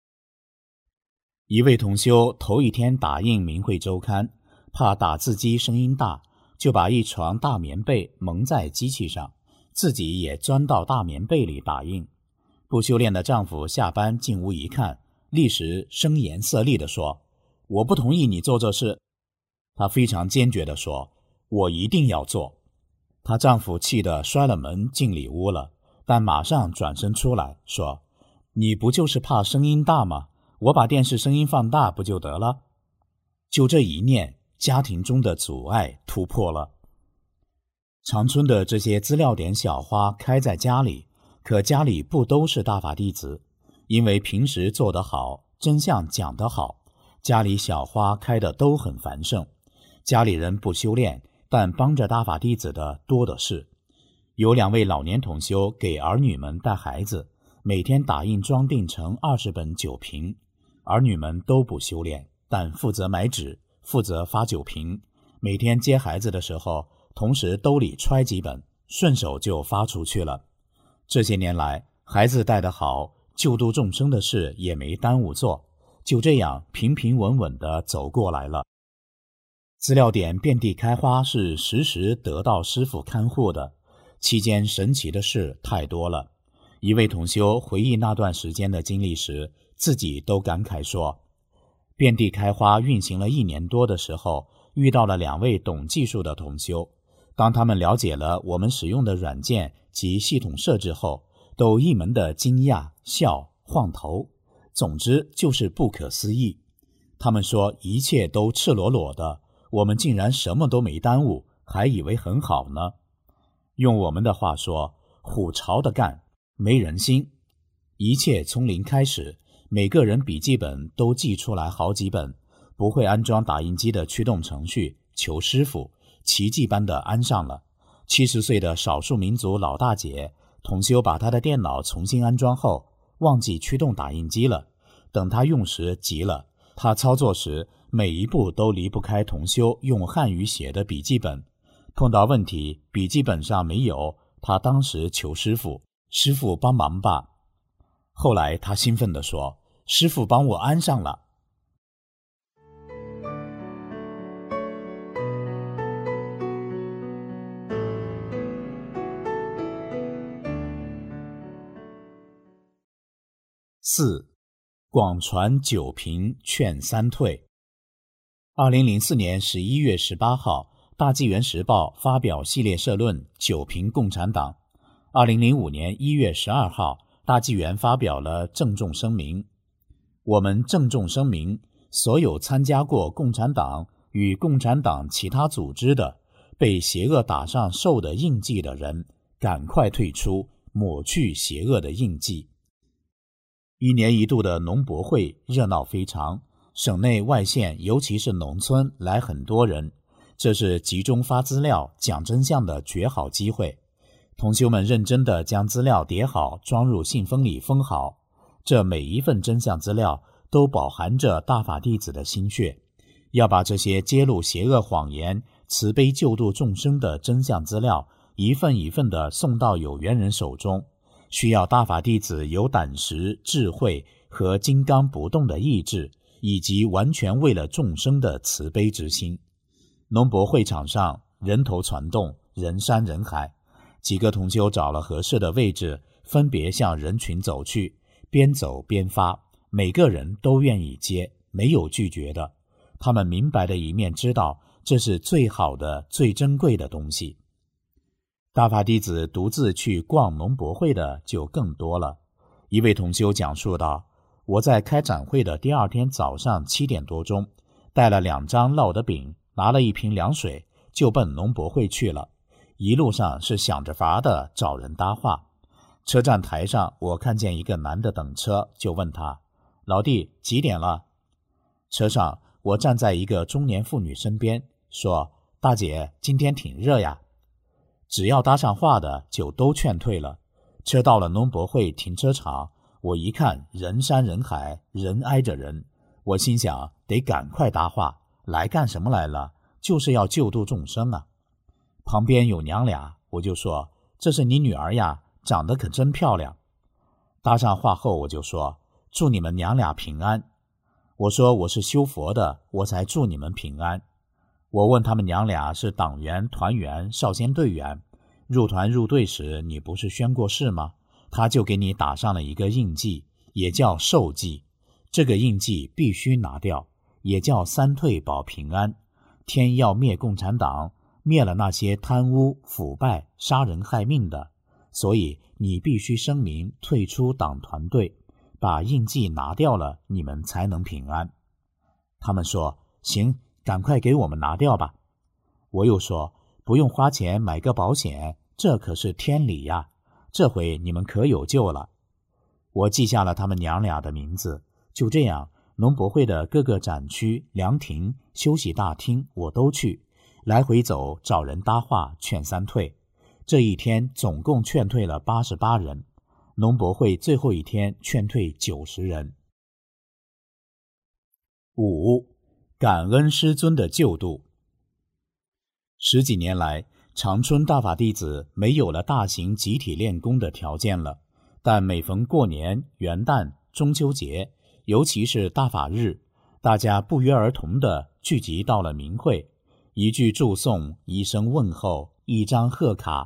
一位同修头一天打印明慧周刊，怕打字机声音大，就把一床大棉被蒙在机器上，自己也钻到大棉被里打印。不修炼的丈夫下班进屋一看，立时声言色厉地说：“我不同意你做这事。”她非常坚决地说：“我一定要做。”她丈夫气得摔了门进里屋了，但马上转身出来说：“你不就是怕声音大吗？我把电视声音放大不就得了？”就这一念，家庭中的阻碍突破了。长春的这些资料点小花开在家里，可家里不都是大法弟子，因为平时做得好，真相讲得好，家里小花开得都很繁盛。家里人不修炼，但帮着大法弟子的多的是。有两位老年同修给儿女们带孩子，每天打印装订成二十本酒瓶。儿女们都不修炼，但负责买纸，负责发酒瓶，每天接孩子的时候，同时兜里揣几本，顺手就发出去了。这些年来，孩子带得好，救度众生的事也没耽误做，就这样平平稳稳地走过来了。资料点遍地开花是时时得到师父看护的， 期间神奇的事太多了。一位同修回忆那段时间的经历时，自己都感慨说，遍地开花运行了一年多的时候，遇到了两位懂技术的同修。当他们了解了我们使用的软件及系统设置后，都一门的惊讶、笑、晃头，总之就是不可思议。他们说一切都赤裸裸的，我们竟然什么都没耽误，还以为很好呢。用我们的话说，虎朝的干，没人心。一切从零开始，每个人笔记本都寄出来好几本，不会安装打印机的驱动程序，求师傅，奇迹般的安上了。七十岁的少数民族老大姐，同修把她的电脑重新安装后，忘记驱动打印机了。等她用时急了，她操作时每一步都离不开同修用汉语写的笔记本。碰到问题，笔记本上没有，她当时求师傅，师傅帮忙吧。后来她兴奋地说，师傅帮我安上了。四，广传九评劝三退。二零零四年十一月十八号，大纪元时报发表系列社论九评共产党。二零零五年一月十二号，大纪元发表了郑重声明。我们郑重声明，所有参加过共产党与共产党其他组织的，被邪恶打上兽的印记的人，赶快退出，抹去邪恶的印记。一年一度的农博会热闹非常，省内外县尤其是农村来很多人，这是集中发资料讲真相的绝好机会。同修们认真地将资料叠好，装入信封里封好，这每一份真相资料都饱含着大法弟子的心血，要把这些揭露邪恶谎言、慈悲救度众生的真相资料一份一份地送到有缘人手中，需要大法弟子有胆识、智慧和金刚不动的意志，以及完全为了众生的慈悲之心。农博会场上人头攒动，人山人海，几个同修找了合适的位置，分别向人群走去，边走边发，每个人都愿意接，没有拒绝的。他们明白的一面知道，这是最好的、最珍贵的东西。大法弟子独自去逛农博会的就更多了。一位同修讲述道，我在开展会的第二天早上七点多钟，带了两张烙的饼，拿了一瓶凉水，就奔农博会去了。一路上是想着法的找人搭话。车站台上，我看见一个男的等车，就问他，老弟，几点了？车上，我站在一个中年妇女身边，说，大姐，今天挺热呀。只要搭上话的就都劝退了。车到了农博会停车场，我一看人山人海，人挨着人，我心想得赶快搭话，来干什么来了？就是要救度众生啊。旁边有娘俩，我就说，这是你女儿呀，长得可真漂亮。搭上话后，我就说，祝你们娘俩平安。我说我是修佛的，我才祝你们平安。我问他们娘俩是党员、团员、少先队员，入团入队时你不是宣过誓吗？他就给你打上了一个印记，也叫受记。这个印记必须拿掉，也叫三退保平安。天要灭共产党，灭了那些贪污、腐败、杀人害命的，所以你必须声明退出党团队，把印记拿掉了，你们才能平安。他们说，行，赶快给我们拿掉吧。我又说，不用花钱买个保险，这可是天理呀，这回你们可有救了。我记下了他们娘俩的名字。就这样，农博会的各个展区、凉亭、休息大厅我都去，来回走，找人搭话，劝三退。这一天总共劝退了八十八人，农博会最后一天劝退九十人。五，感恩师尊的救度。十几年来，长春大法弟子没有了大型集体练功的条件了，但每逢过年、元旦、中秋节，尤其是大法日，大家不约而同地聚集到了明会，一句祝颂，一声问候，一张贺卡，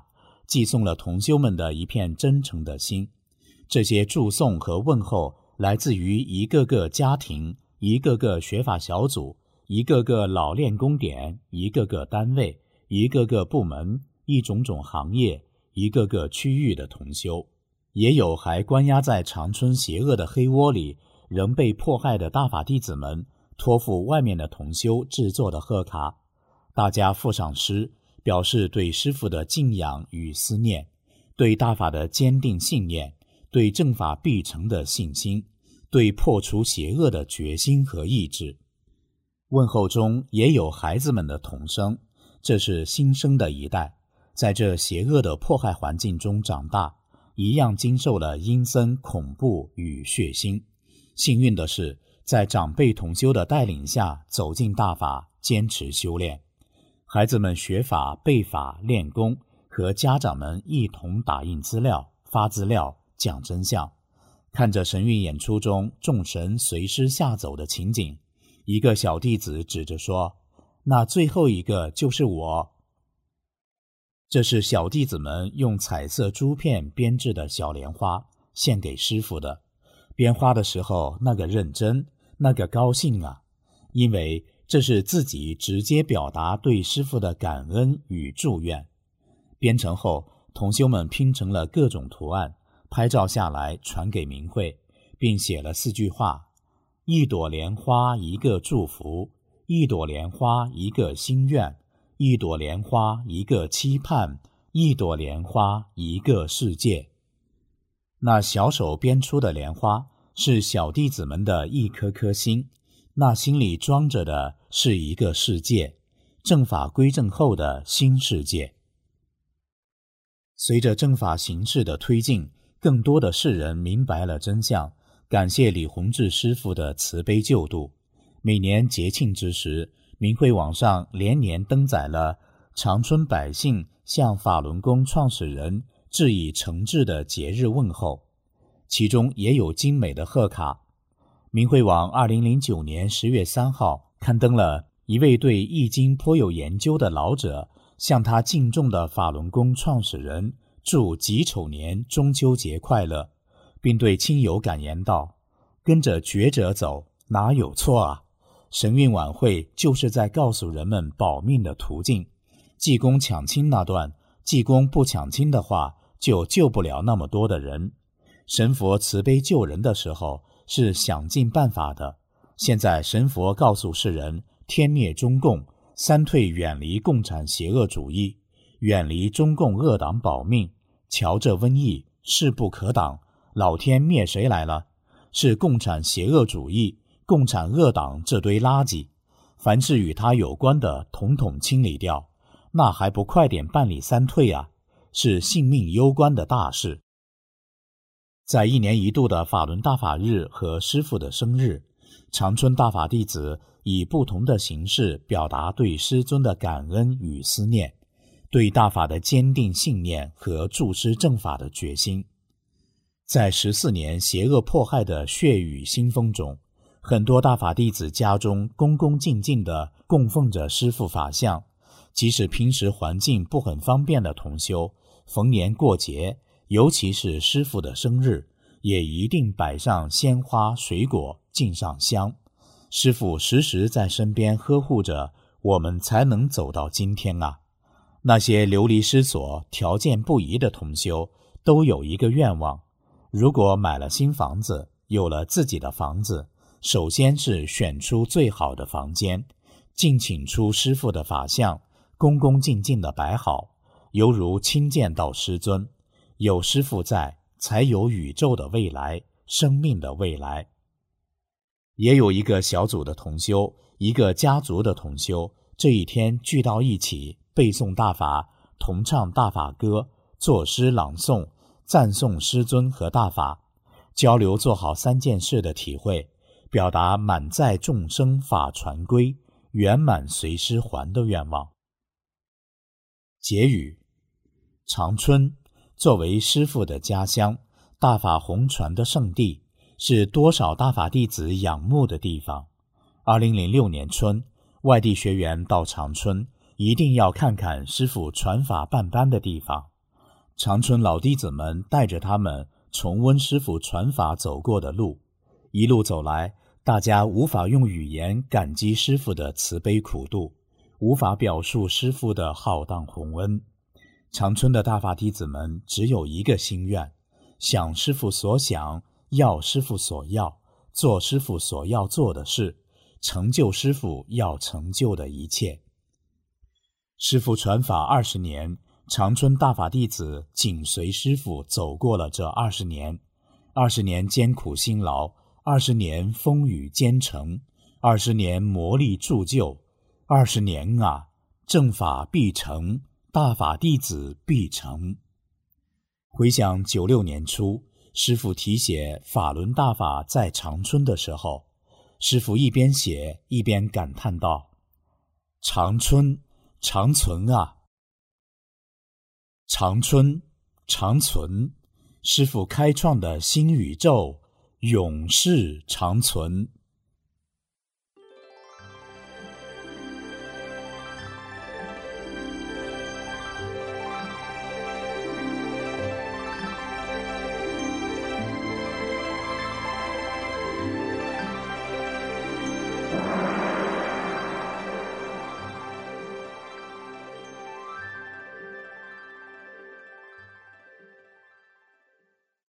寄送了同修们的一片真诚的心。这些祝颂和问候来自于一个个家庭，一个个学法小组，一个个老练功点，一个个单位，一个个部门，一种种行业，一个个区域的同修。也有还关押在长春邪恶的黑窝里仍被迫害的大法弟子们托付外面的同修制作的贺卡，大家附上诗，表示对师父的敬仰与思念，对大法的坚定信念，对正法必成的信心，对破除邪恶的决心和意志。问候中也有孩子们的童声，这是新生的一代，在这邪恶的迫害环境中长大，一样经受了阴森、恐怖与血腥。幸运的是，在长辈同修的带领下走进大法，坚持修炼。孩子们学法、背法、练功，和家长们一同打印资料、发资料、讲真相。看着神韵演出中众神随师下走的情景，一个小弟子指着说：“那最后一个就是我。”这是小弟子们用彩色珠片编制的小莲花，献给师父的。编花的时候，那个认真，那个高兴啊！因为这是自己直接表达对师父的感恩与祝愿。编成后，同修们拼成了各种图案，拍照下来传给明慧，并写了四句话：一朵莲花一个祝福，一朵莲花一个心愿，一朵莲花一个期盼，一朵莲花一个世界。那小手编出的莲花是小弟子们的一颗颗心，那心里装着的是一个世界，正法归正后的新世界。随着正法形势的推进，更多的世人明白了真相，感谢李洪志师父的慈悲救度。每年节庆之时，明慧网上连年登载了长春百姓向法轮功创始人致以诚挚的节日问候，其中也有精美的贺卡。明慧网二零零九年十月三号刊登了一位对易经颇有研究的老者向他敬重的法轮功创始人祝己丑年中秋节快乐，并对亲友感言道：“跟着觉者走，哪有错啊？神韵晚会就是在告诉人们保命的途径。济公抢亲那段，济公不抢亲的话，就救不了那么多的人。神佛慈悲救人的时候是想尽办法的，现在神佛告诉世人，天灭中共，三退远离共产邪恶主义，远离中共恶党保命。瞧这瘟疫势不可挡，老天灭谁来了？是共产邪恶主义，共产恶党这堆垃圾，凡是与他有关的统统清理掉，那还不快点办理三退啊？是性命攸关的大事。在一年一度的法轮大法日和师父的生日，长春大法弟子以不同的形式表达对师尊的感恩与思念，对大法的坚定信念和助师正法的决心。在十四年邪恶迫害的血雨腥风中，很多大法弟子家中恭恭敬敬地供奉着师父法像，即使平时环境不很方便的同修，逢年过节，尤其是师父的生日，也一定摆上鲜花水果，敬上香。师父时时在身边呵护着，我们才能走到今天啊。那些流离失所、条件不宜的同修都有一个愿望，如果买了新房子，有了自己的房子，首先是选出最好的房间，敬请出师父的法像，恭恭敬敬地摆好，犹如亲见到师尊。有师父在，才有宇宙的未来，生命的未来。也有一个小组的同修，一个家族的同修，这一天聚到一起，背诵大法，同唱大法歌，作诗朗诵，赞颂师尊和大法，交流做好三件事的体会，表达满载众生法传归，圆满随师还的愿望。结语：长春作为师父的家乡，大法弘传的圣地，是多少大法弟子仰慕的地方。二零零六年春，外地学员到长春，一定要看看师父传法办班的地方。 长春老弟子们带着他们重温师父传法走过的路，一路走来，大家无法用语言感激师父的慈悲苦度，无法表述师父的浩荡宏恩。长春的大法弟子们只有一个心愿，想师父所想，要师父所要，做师父所要做的事，成就师父要成就的一切。师父传法二十年，长春大法弟子紧随师父走过了这二十年，二十年艰苦辛劳，二十年风雨兼程，二十年磨砺铸就，二十年啊，正法必成，大法弟子必成。回想九六年初，师父题写法轮大法在长春的时候，师父一边写一边感叹道：长春，长存啊！长春，长存，师父开创的新宇宙永世长存。